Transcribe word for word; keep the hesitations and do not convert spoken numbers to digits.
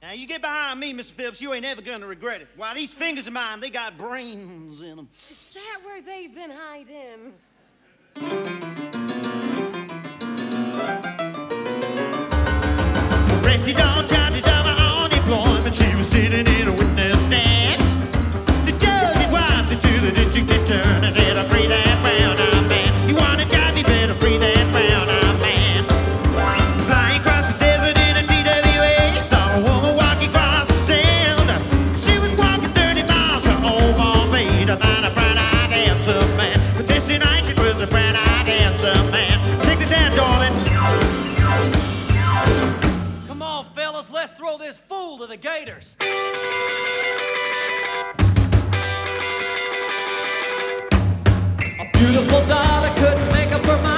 Now, you get behind me, Mister Phillips, you ain't ever gonna regret it. Why, these fingers of mine, they got brains in them. Is that where they've been hiding? Arrested on charges of unemployment, she was sitting in a witness stand. The judge's wife said to the district attorney, said, I free that brown-eyed man. You want a job, you better free that brown-eyed man. Flying across the desert in a T W A, saw a woman walking across the sand. She was walking thirty miles to Omaha Bay to find a brown-eyed handsome man. But this night it was a brown-eyed handsome man. Check this out, darling. Come on, fellas, let's throw this fool to the gators. A beautiful daughter couldn't make up her mind.